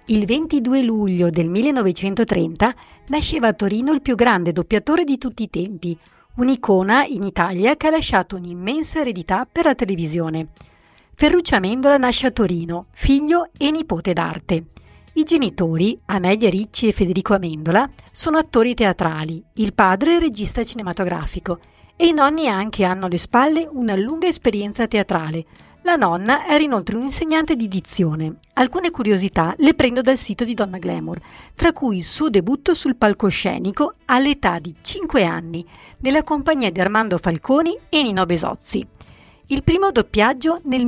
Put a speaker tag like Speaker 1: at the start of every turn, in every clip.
Speaker 1: Il 22 luglio del 1930 nasceva a Torino il più grande doppiatore di tutti i tempi, un'icona in Italia che ha lasciato un'immensa eredità per la televisione. Ferruccio Amendola nasce a Torino, figlio e nipote d'arte. I genitori, Amelia Ricci e Federico Amendola, sono attori teatrali, il padre è regista cinematografico e i nonni anche hanno alle spalle una lunga esperienza teatrale. La nonna era inoltre un'insegnante di dizione. Alcune curiosità le prendo dal sito di Donna Glamour, tra cui il suo debutto sul palcoscenico all'età di 5 anni, nella compagnia di Armando Falconi e Nino Besozzi. Il primo doppiaggio nel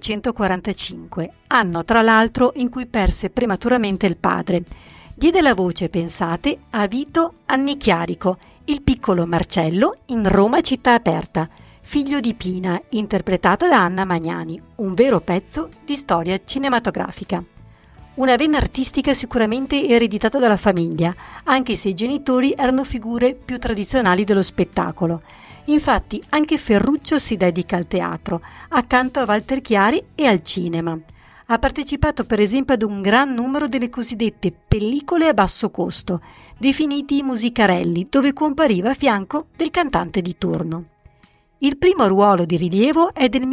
Speaker 1: 1945, anno tra l'altro in cui perse prematuramente il padre. Diede la voce, pensate, a Vito Annichiarico, il piccolo Marcello in Roma città aperta, figlio di Pina, interpretato da Anna Magnani, un vero pezzo di storia cinematografica. Una vena artistica sicuramente ereditata dalla famiglia, anche se i genitori erano figure più tradizionali dello spettacolo. Infatti anche Ferruccio si dedica al teatro, accanto a Walter Chiari e al cinema. Ha partecipato per esempio ad un gran numero delle cosiddette pellicole a basso costo, definiti musicarelli, dove compariva a fianco del cantante di turno. Il primo ruolo di rilievo è del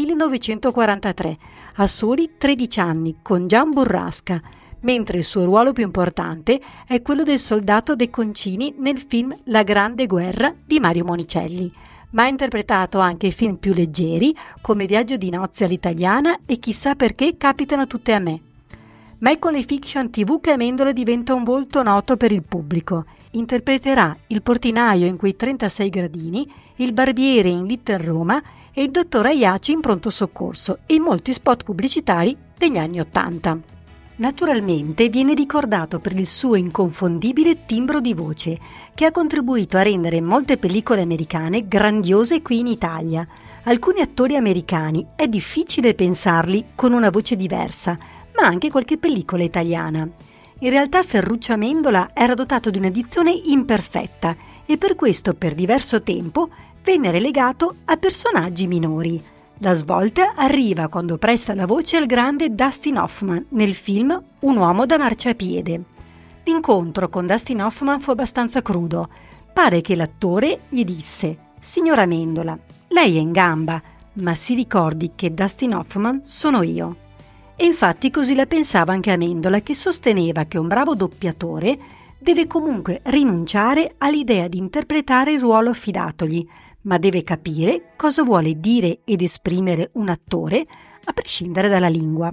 Speaker 1: 1943, a soli 13 anni, con Gian Burrasca, mentre il suo ruolo più importante è quello del soldato De Concini nel film La Grande Guerra di Mario Monicelli, ma ha interpretato anche film più leggeri come Viaggio di nozze all'italiana e Chissà perché capitano tutte a me. Ma è con le fiction TV che Amendola diventa un volto noto per il pubblico. Interpreterà il portinaio in Quei 36 gradini, il barbiere in Little Roma e il dottor Aiaci in Pronto Soccorso e in molti spot pubblicitari degli anni '80. Naturalmente viene ricordato per il suo inconfondibile timbro di voce, che ha contribuito a rendere molte pellicole americane grandiose qui in Italia. Alcuni attori americani è difficile pensarli con una voce diversa, ma anche qualche pellicola italiana. In realtà Ferruccio Amendola era dotato di una dizione imperfetta e per questo per diverso tempo venne relegato a personaggi minori. La svolta arriva quando presta la voce al grande Dustin Hoffman nel film Un uomo da marciapiede. L'incontro con Dustin Hoffman fu abbastanza crudo. Pare che l'attore gli disse: «Signor Amendola, lei è in gamba, ma si ricordi che Dustin Hoffman sono io». E infatti così la pensava anche Amendola, che sosteneva che un bravo doppiatore deve comunque rinunciare all'idea di interpretare il ruolo affidatogli, ma deve capire cosa vuole dire ed esprimere un attore a prescindere dalla lingua.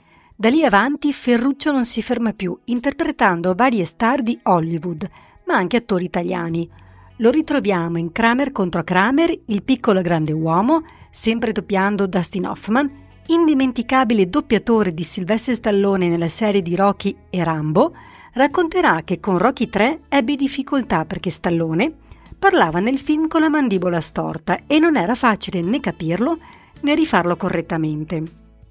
Speaker 1: Da lì avanti Ferruccio non si ferma più, interpretando varie star di Hollywood, ma anche attori italiani. Lo ritroviamo in Kramer contro Kramer, Il piccolo grande uomo, sempre doppiando Dustin Hoffman, indimenticabile doppiatore di Sylvester Stallone nella serie di Rocky e Rambo. Racconterà che con Rocky 3 ebbe difficoltà perché Stallone parlava nel film con la mandibola storta e non era facile né capirlo né rifarlo correttamente.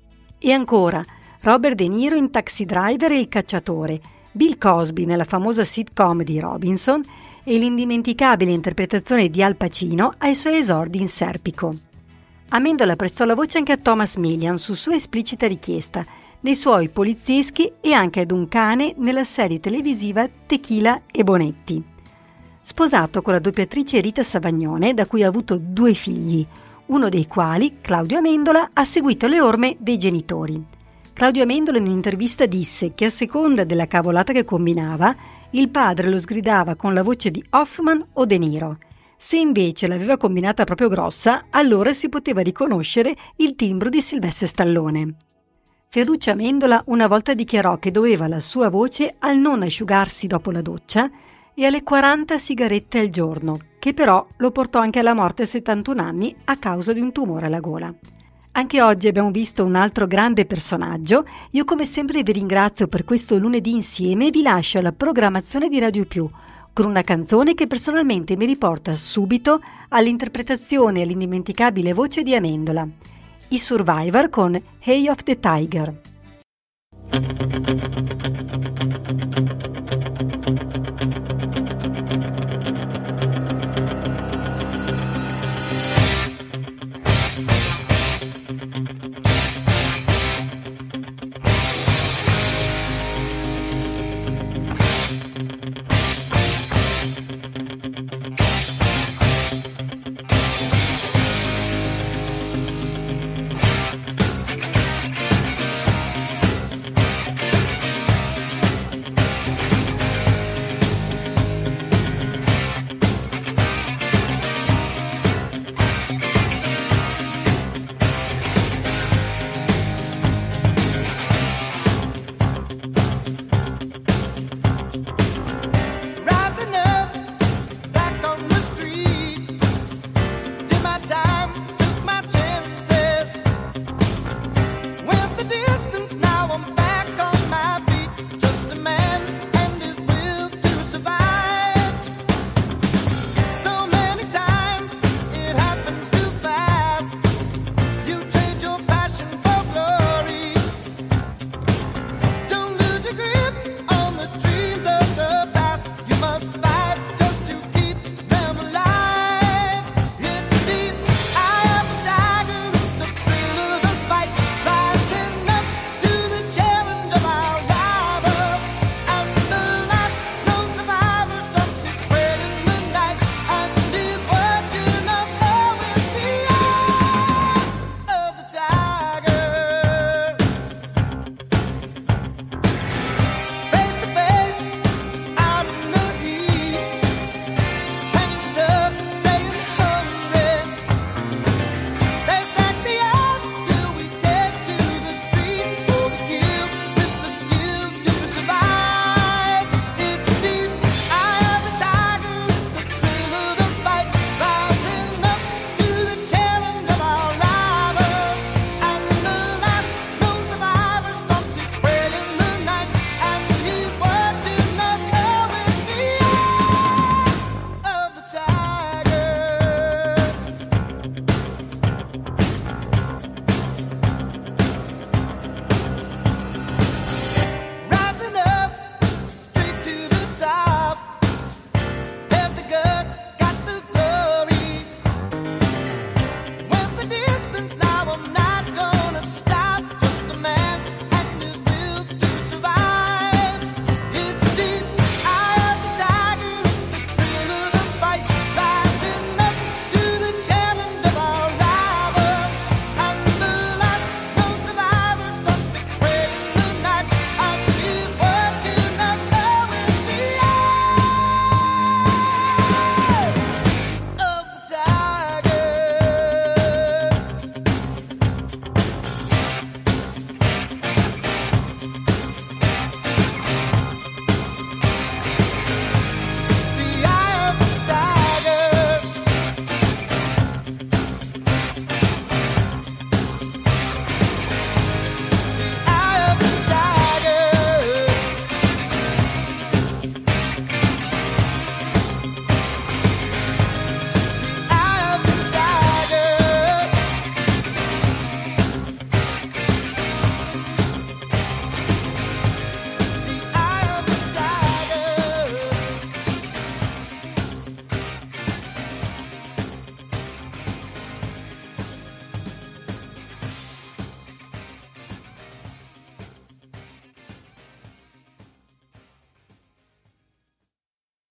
Speaker 1: E ancora Robert De Niro in Taxi Driver e Il cacciatore, Bill Cosby nella famosa sitcom di Robinson e l'indimenticabile interpretazione di Al Pacino ai suoi esordi in Serpico. Amendola prestò la voce anche a Thomas Millian su sua esplicita richiesta, nei suoi polizieschi e anche ad un cane nella serie televisiva Tequila e Bonetti. Sposato con la doppiatrice Rita Savagnone, da cui ha avuto 2 figli, uno dei quali, Claudio Amendola, ha seguito le orme dei genitori. Claudio Amendola in un'intervista disse che a seconda della cavolata che combinava, il padre lo sgridava con la voce di Hoffman o De Niro. Se invece l'aveva combinata proprio grossa, allora si poteva riconoscere il timbro di Sylvester Stallone. Ferruccio Amendola una volta dichiarò che doveva la sua voce al non asciugarsi dopo la doccia e alle 40 sigarette al giorno, che però lo portò anche alla morte a 71 anni a causa di un tumore alla gola. Anche oggi abbiamo visto un altro grande personaggio. Io come sempre vi ringrazio per questo lunedì insieme e vi lascio alla programmazione di Radio Più, con una canzone che personalmente mi riporta subito all'interpretazione e all'indimenticabile voce di Amendola. I Survivor con Eye of the Tiger.